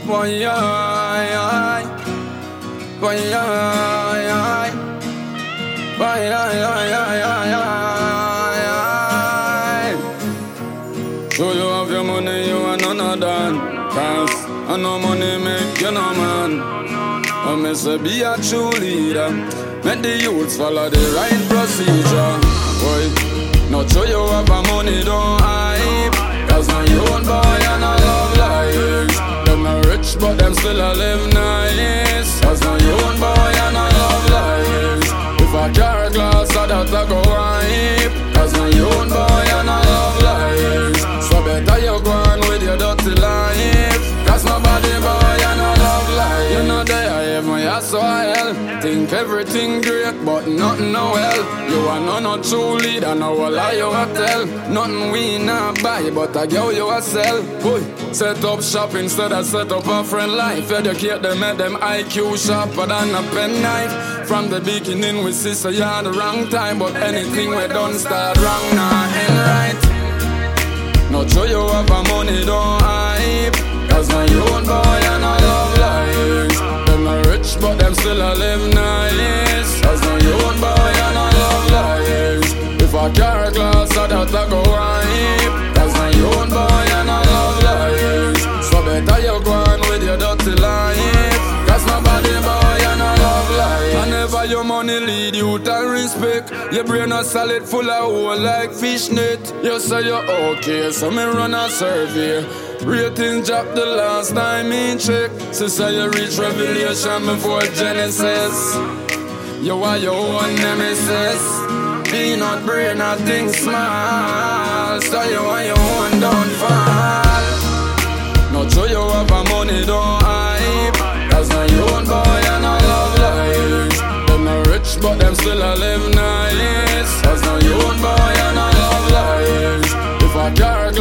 Why I? Why I? Why I? So you have your money, you are none of that. Cause I know money make you no man. I miss a be a true leader. Make the youths follow the right procedure. Boy, not sure you have a money, don't hype. Cause now you own boy and I love life. Them not rich but them still a live nice. Cause now you own boy and I love life. If I carry glass I that I go hype. Cause now you own boy and I love life. So better you go on with your dirty life. Cause nobody boy and I love life. You know there I have my ass so hell. Think everything great but nothing no well. You are no true leader, no a lie you a tell. Nothing we not buy but I give you a sell. Boy, set up shop instead of set up a friend life. Educate them, make them IQ sharper than a pen knife. From the beginning we see so you had the wrong time. But anything we done start wrong now ain't right. Not sure you have a money, don't hype. Cause now you own boy and I love life. Them not rich but them still a live nice. Cause now you own boy and I love life. If I carry glass I that I go hype. Cause now you own boy and I love life. So better you go on with your dirty life. Cause nobody boy and I love life. Whenever your money lead you to respect. Your brain a solid full of hole like fishnet. You say you're okay so me run a survey. Ratings dropped the last time in check. Sister you reach revelation before Genesis. You are your own nemesis. Peanut brain I think small. So you are your own downfall. Not sure you have a money don't hype. Cause now you own boy and I love life. Them not rich but them still a live nice. Cause now you own boy and I love life. If I carry